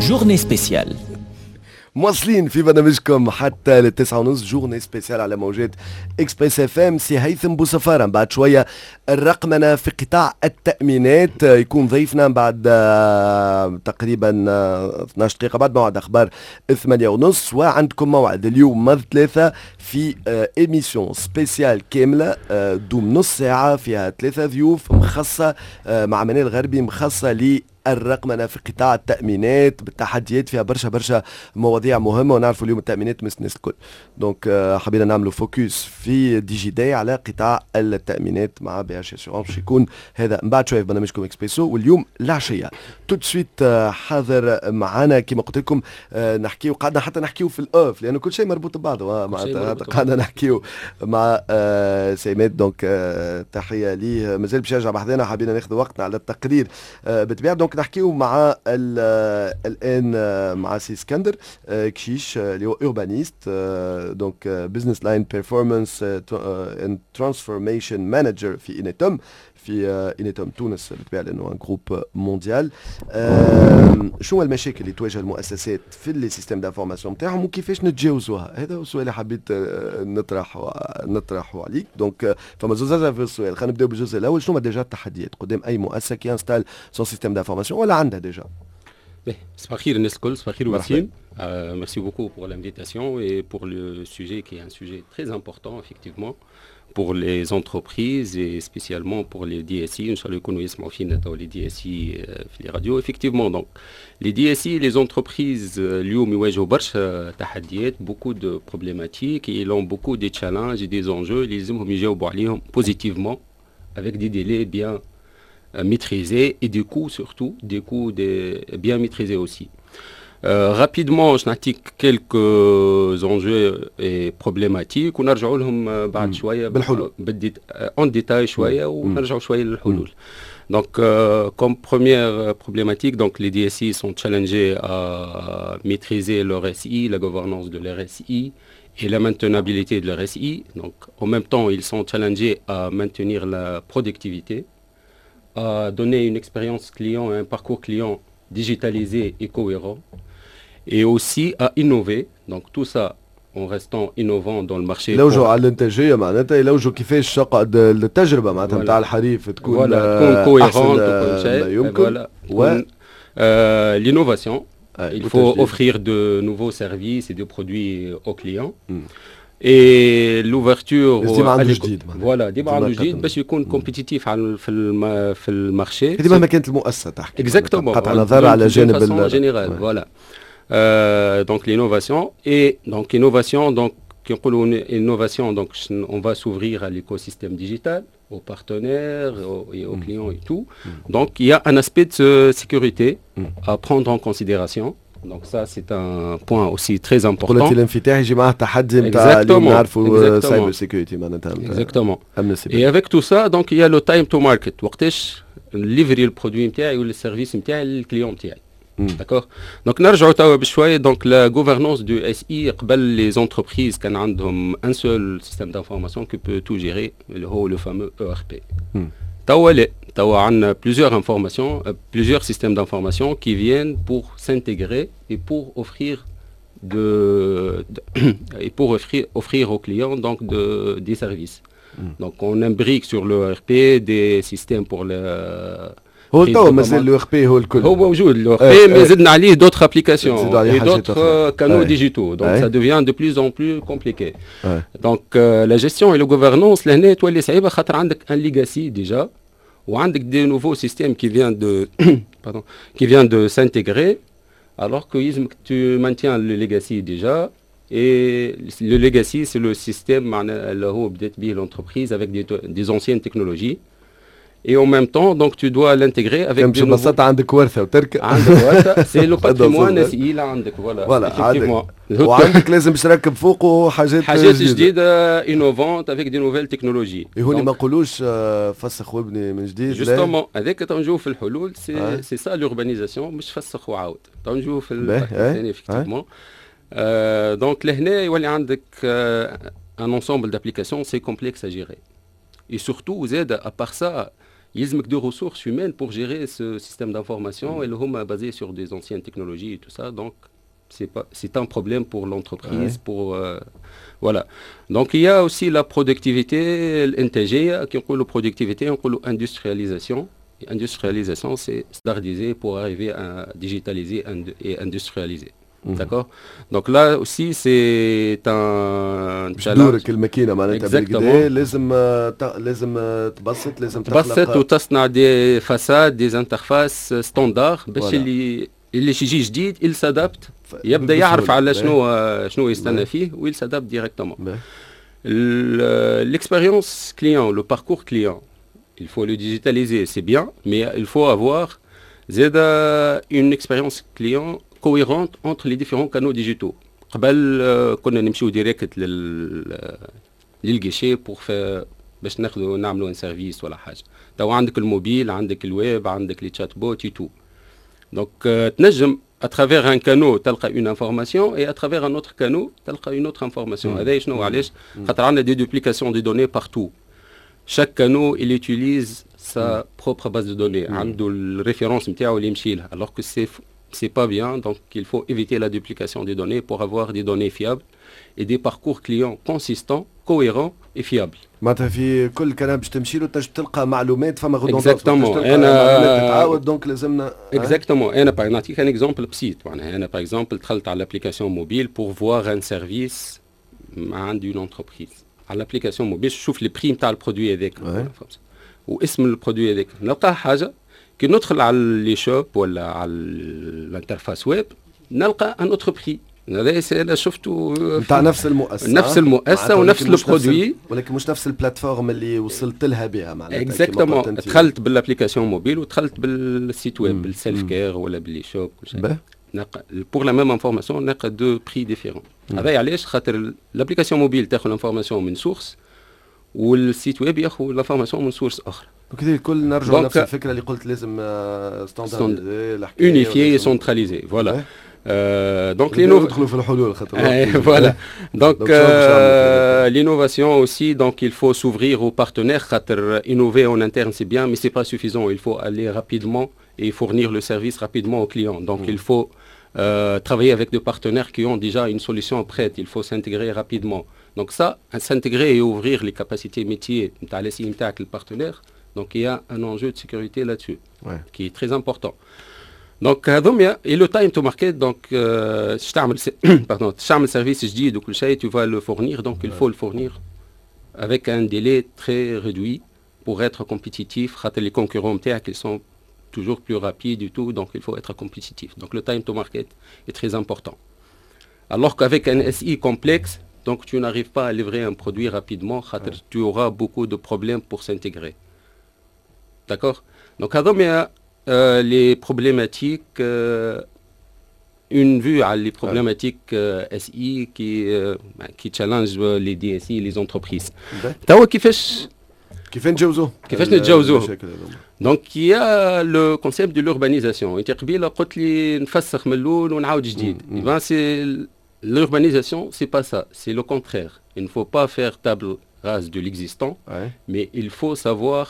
جورني سبيسيال. مواصلين في برنامجكم حتى للتسعة ونص، جورني سبيسيال على موجات اكسبريس اف ام. سي هيثم بوسفارة بعد شوية الرقمنة في قطاع التأمينات يكون ضيفنا بعد تقريبا 12 دقيقة بعد موعد أخبار 8 ونص. وعندكم موعد اليوم مرة 3 في إيميسيون سبيسيال كاملة دوم نص ساعة فيها 3 ضيوف مخصصة مع منال غربي مخصصة الرقمنة في قطاع التأمينات بالتحديات، فيها برشا مواضيع مهمة، ونعرفوا اليوم التأمينات مس الناس الكل. دونك حبينا نعملوا فوكس في دي جي داي على قطاع التأمينات مع بي اش اسيورونس، باش يكون هذا من بعد شوية في برنامجكم اكسبريسو. واليوم العشية تو سويت حاضر معنا كما قلت لكم نحكيو، قعدنا حتى نحكيو في الاوف لأنه كل شيء مربوط ببعضه، قعدنا نحكيو مع سيمات. دونك تحية ليه، مازال باش يرجع بحذانا، حبينا ناخذ وقتنا على التقرير بالطبيعة. دونك نحكيو مع الان مع سي اسكندر كشيش اللي هو اوربانيست، دونك بزنس لاين بيرفورمانس اند ترانسفورميشن مانجر في انيتوم، في انيتوم تونس بالطبيعه لانه جروب مونديال. شنو المشاكل اللي تواجه المؤسسات في لي سيستيم دانفورماسيون نتاعهم وكيفاش نتجاوزوها؟ هذا هو السؤال اللي حبيت نطرحه عليك. دونك فما زوز في السؤال، خلينا نبداو بالجزء الاول. شنو ديجا التحديات قدام اي مؤسسه كي انستال سون سيستيم دانفورماسيون ولا عندها ديجا؟ صباح الخير الناس الكل، صباح الخير وسيم. Merci beaucoup pour l'invitation et pour le sujet qui est un sujet très important effectivement pour les entreprises et spécialement pour les DSI. إن شاء الله يكونوا يسمعوا فينا تو les DSI في les radios. Effectivement donc les DSI les entreprises اليوم يواجهوا برشا تحديات، beaucoup de problématiques et ils ont beaucoup de challenges et des enjeux اللي لازمهم يجاوبوا عليهم positivement avec des délais bien maîtrisés et des coûts surtout, des coûts bien maîtrisés aussi. Rapidement, je n'attique quelques enjeux et problématiques ونرجعوا لهم بعد شوية en détail شوية ونرجعوا شوية للحلول. Donc, comme première problématique, donc les DSI sont challengés à maîtriser leur SI, la gouvernance de leur SI et la maintenabilité de leur SI. Donc, en même temps, ils sont challengés à maintenir la productivité, à donner une expérience client, un parcours client digitalisé et cohérent, et aussi à innover. Donc tout ça en restant innovant dans le marché. يلوجوا على الانتاجيه معناتها، يلوجوا كيفاش شقد التجربه معناتها نتاع الحريف تكون cohérente وكل شيء. Voilà. L'innovation. Il faut offrir de nouveaux services et de produits aux clients. Et l'ouverture voilà ديما عنده جديد باش يكون كومبيتيتيف في المارشي. هذه مهما كانت المؤسسه تحكي exactement قطع نظر على جانب جينيرال. voilà donc l'innovation et donc innovation donc كي نقولوا innovation donc on va s'ouvrir à l'écosystème digital, aux partenaires et aux clients et tout. Donc il y a un aspect de sécurité à prendre en considération. Donc ça c'est un point aussi très important. قلت الانفتاح يجي معه تحدي نتاع اللي نعرفوا سايبر سيكوريتي معناتها. Exactement. Et avec tout ça donc il y a le time to market. وقتاش نليفري البرودوي نتاعي ولا السيرفيس نتاعي للكليون نتاعي. D'accord. Donc نرجعوا توا بشويه. Donc la gouvernance du SI قبل les entreprises كان عندهم un seul système d'information qui peut tout gérer اللي هو le fameux ERP. توا لا، توا عندنا plusieurs informations, plusieurs systèmes d'information qui viennent pour s'intégrer et pour offrir et pour offrir aux clients donc des services. Donc on imbrique sur le ERP des systèmes pour le هو تو مثلا لو ار بي هو الكل هو موجود لو ار بي مي زدنا عليه دوتر ابليكاسيون et d'autres canaux digitaux. Donc ça devient de plus en plus compliqué. Donc la gestion et la gouvernance لهنا تولي صعيبه خاطر عندك un legacy déjà وعندك des nouveaux systèmes qui viennent de s'intégrer alors que tu maintiens le legacy déjà. Et le legacy c'est le système اللي هو بدات به l'entreprise avec des anciennes technologies. Et en même temps, donc tu dois l'intégrer avec des nouveaux... عندك ورثة وترك. عندك ورثة. C'est le patrimoine اللي عندك. Voilà. Effectivement. وعندك لازم تركب فوقه حاجات جديدة innovante avec des nouvelles technologies. يهوني ما نقولوش فسخ وابني من جديد. Justement, هذاك تنجو في الحلول c'est ça l'urbanisation مش فسخ وعاود. تنجو في الثاني effectivement. Donc لهنا يولي عندك un ensemble d'applications c'est complexe à gérer. Et surtout, à part ça, Il y a des ressources humaines pour gérer ce système d'information et le home basé sur des anciennes technologies et tout ça. Donc, c'est un problème pour l'entreprise. Voilà. Donc, il y a aussi la productivité, l'NTG, qui on la productivité, on l'industrialisation. Industrialisation, c'est standardiser pour arriver à digitaliser et industrialiser. D'accord. Donc là aussi c'est un challenge. Exactement. تبسط وتصنع des façades, des interfaces standards باش اللي يجي جديد il s'adapte يبدا يعرف على شنو يستنى فيه و il s'adapte directement. L'expérience client, le parcours client, il faut le digitaliser, c'est bien, mais il faut avoir une expérience client cohérente entre les différents canaux digitaux. قبل كنا نمشيو ديريكت للجيشي pour faire باش نعملوا ان سيرفيس ولا حاجه. تو عندك الموبيل، عندك الويب، عندك لي تشات بوت et tout. Donc تنجم à travers un canal تلقى une information et à travers un autre canal تلقى une autre information. هذا شنو علاش؟ خاطر عندنا des duplications de données partout. Chaque canal il utilise sa propre base de données. عنده الريفيرونس نتاعو اللي يمشي لها. Alors que c'est pas bien, donc il faut éviter la duplication des données pour avoir des données fiables et des parcours clients consistants, cohérents et fiables. معناتها في كل كلام باش تمشي له تنجم تلقى معلومات فما Exactement. تتعاود دونك لازمنا. Exactement. انا نعطيك un exemple بسيط. انا par exemple دخلت على l'application mobile pour voir un service عند une entreprise. على l'application mobile نشوف لي بري نتاع البرودوي هذاك واسم البرودوي هذاك نلقى حاجه كي ندخل على لي شوب ولا على الانترفاس ويب نلقى ان اوتر بري. هذا انا شفته نتاع نفس المؤسسه ونفس البرودوي ولكن مش نفس البلاتفورم اللي وصلت لها بها معناتها. اكزاكتومون. دخلت بالابليكاسيون موبيل ودخلت بالسيت ويب بالسيلف كير ولا باللي شوب كل شيء. بور لا ميم انفورماسيون نلقى دو بري ديفيرون. هذا علاش؟ خاطر الابليكاسيون موبيل تاخذ الانفورماسيون من سورس والسيت ويب ياخذ الانفورماسيون من سورس اخرى. وكذا الكل نرجع لنفس الفكره اللي قلت لازم ستاندارديزي يونيفيي سنتراليزي. فوالا. Donc voilà. Donc l'innovation aussi, donc il faut s'ouvrir aux partenaires. Innover en interne c'est bien, mais c'est pas suffisant. Il faut aller rapidement et fournir le service rapidement aux clients. Donc il faut travailler avec des partenaires qui ont déjà une solution prête. Il faut s'intégrer rapidement. Donc ça, s'intégrer et ouvrir les capacités métiers avec le partenaire. Donc il y a un enjeu de sécurité là-dessus, qui est très important. Donc et le time to market, donc تعمل service جديد وكل شيء tu vas le fournir, donc il faut le fournir avec un délai très réduit pour être compétitif. Les concurrents ils sont toujours plus rapides du tout, donc il faut être compétitif. Donc le time to market est très important. Alors qu'avec un SI complexe, donc tu n'arrives pas à livrer un produit rapidement, tu auras beaucoup de problèmes pour s'intégrer. D'accord? Donc les problématiques, une vue à les problématiques SI qui challenge les DSI et les entreprises. كيف نتجاوزوه؟ Donc il y a le concept de l'urbanisation. انت قبيله قلت لي نفسخ من الاول ونعاود جديد. L'urbanisation c'est pas ça, c'est le contraire. Il ne faut pas faire table rase de l'existant, mais il faut savoir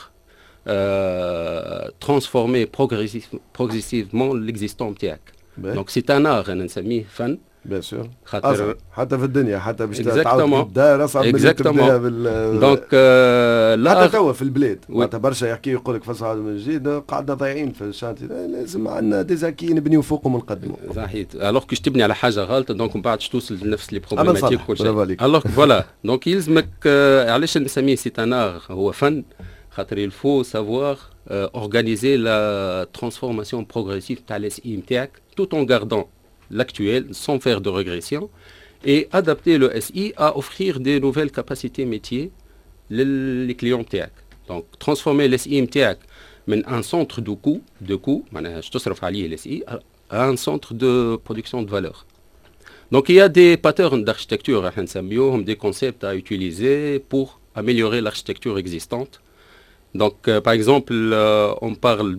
transformer progressivement l'existant نتاعك. Donc c'est un art انا نسميه فن. Bien sûr. حتى في الدنيا حتى باش تعاود تبدا اصعب من تبدا دونك حتى توا في البلاد معناتها برشا يحكي يقول لك فصل من جديد قعدنا ضايعين في الشانتي. لازم عندنا ديزاكي نبنيو فوقهم ونقدموا. صحيت. الوغ كيش تبني على حاجه غلطه دونك من بعد توصل لنفس لي بروبليماتيك كل شيء. الوغ فوالا دونك يلزمك علاش نسميه سي ان ار هو فن خاطر il faut savoir organiser la transformation progressive تاع الاس اي نتاعك tout en gardant l'actuel sans faire de régression et adapter le SI à offrir des nouvelles capacités métiers les clients تاعك. Donc transformer le SI نتاعك من un centre de coût معناها تصرف عليه le SI à un centre de production de valeur. Donc il y a des patterns d'architecture احنا نسميوهم des concepts à utiliser pour améliorer l'architecture existante. Donc, par exemple, on parle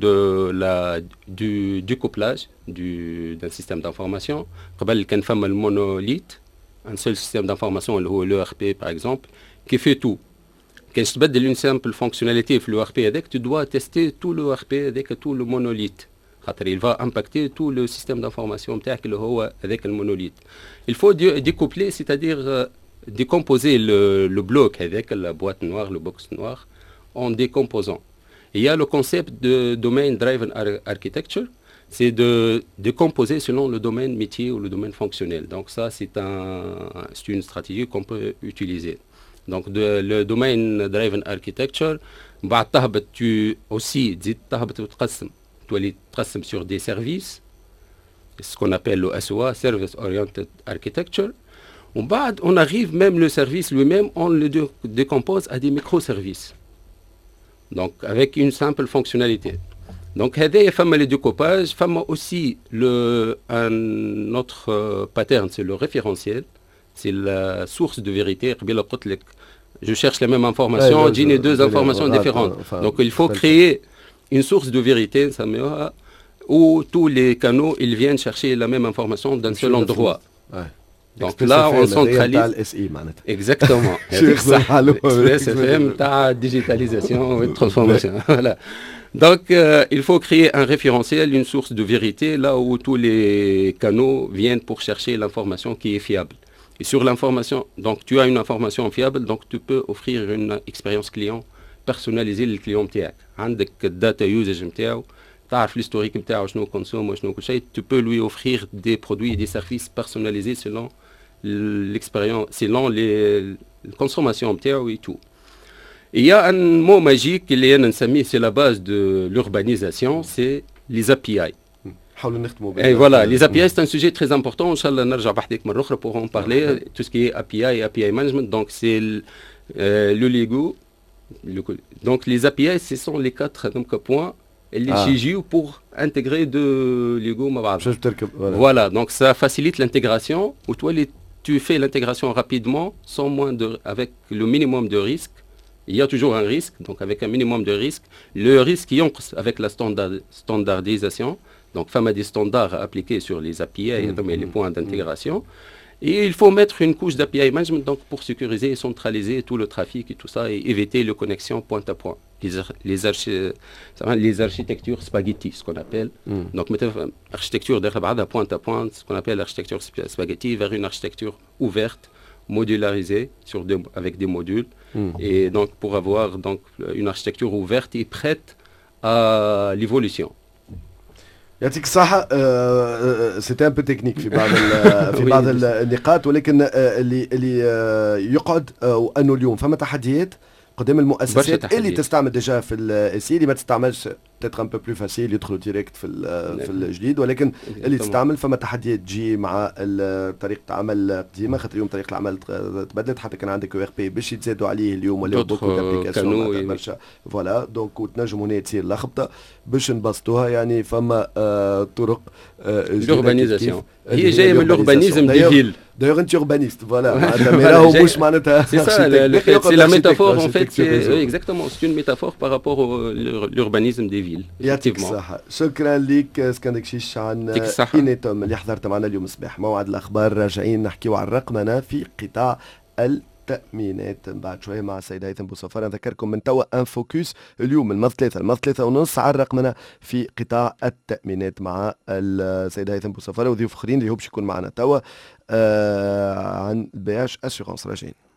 du couplage d'un système d'information. قبل كان فما المونوليت, un seul système d'information, l'ERP par exemple, qui fait tout. quand je تبدل une simple fonctionnalité في le ERP هذاك tu dois tester tout le ERP هذاك tout le monolithe خاطر il va impacter tout le système d'information نتاعك اللي هو هذاك المونوليت. Il faut découpler, c'est-à-dire décomposer le bloc avec la boîte noire, le box noir, en décomposant. Il y a le concept de domain driven architecture, c'est de décomposer selon le domaine métier ou le domaine fonctionnel. Donc ça, c'est une stratégie qu'on peut utiliser. Donc le domain driven architecture, tu aussi تولي تقسم sur des services, ce qu'on appelle le SOA, Service Oriented Architecture. On arrive même le service lui-même, on le décompose à des microservices. Donc avec une simple fonctionnalité. Donc il y a le découpage, il y a aussi un autre pattern, c'est le référentiel, c'est la source de vérité. Je cherche les mêmes informations, j'ai deux informations différentes. Donc il faut créer une source de vérité, où tous les canaux ils viennent chercher la même information d'un seul endroit. Donc là, on centralise. Exactement. XPSFM, ta digitalisation et transformation. Voilà. Donc, il faut créer un référentiel, une source de vérité, là où tous les canaux viennent pour chercher l'information qui est fiable. Et sur l'information, donc tu as une information fiable, donc tu peux offrir une expérience client personnalisée le client نتاعك. عندك data usage نتاعو، تعرف l'historique نتاعو شنو consomme وشنو كل شيء، tu peux lui offrir des produits et des services personnalisés selon l'expérience, selon les consommations نتاعو et tout. Il y a un mot magique اللي أنا نسميه c'est la base de l'urbanisation, c'est les API. Et voilà, les API c'est un sujet très important. Inch'Allah نرجع بحديك مرة أخرى pour en parler. Tout ce qui est API, API management, donc c'est le Lego. Donc les API, ce sont les 4 points et les GGU pour intégrer de Lego. Voilà, donc ça facilite l'intégration. Où toi, tu fais l'intégration rapidement, avec le minimum de risque. Il y a toujours un risque, donc avec un minimum de risque. Le risque ينقص avec la standardisation. Donc, il y a des standards appliqués sur les API et les points d'intégration. Et il faut mettre une couche d'API management donc, pour sécuriser et centraliser tout le trafic et tout ça et éviter les connexions point à point. Les architectures spaghetti, ce qu'on appelle. Donc, architecture de point à point, ce qu'on appelle l'architecture spaghetti, vers une architecture ouverte, modularisée avec des modules. Et donc, pour avoir donc, une architecture ouverte et prête à l'évolution. يعطيك الصحة. سيتي ان بو تكنيك في بعض النقاط، ولكن اللي يقعد انه اليوم فما تحديات قدام المؤسسات اللي تستعمل ديجا في السي، اللي ما تستعملش بتاتر ان بو بلو فاسيل يدخلوا ديريكت في الجديد، ولكن اللي تستعمل فما تحديات تجي مع طريقه العمل قديمه، خاطر اليوم طريقه العمل تبدلت، حتى كان عندك او ار بي باش يتزادوا عليه اليوم ولا بوكو دابليكاسيون برشا. فوالا دونك وتنجم هنا تصير لخبطه باش نبسطوها. يعني فما طرق لوربانيزاسيون هي جايه من l'urbanisme des villes. D'ailleurs, un urbaniste, voilà. C'est ça, c'est la métaphore en fait. Exactement, c'est une métaphore par rapport à l'urbanisme des villes. effectivement. شكرا لك اسكندر كشيش عن إنيتوم اللي حضرت معنا اليوم الصباح. موعد الأخبار راجعين نحكيو عن الرقمنة في قطاع التأمينات بعد شوية مع السيد هيثم بوصفار. نذكركم من توا ان فوكس اليوم الماضي 3:30 على الرقمنة في قطاع التأمينات مع السيد هيثم بوصفار وضيوف اخرين اللي هو باش يكون معنا توا عن BH Assurance. راجعين.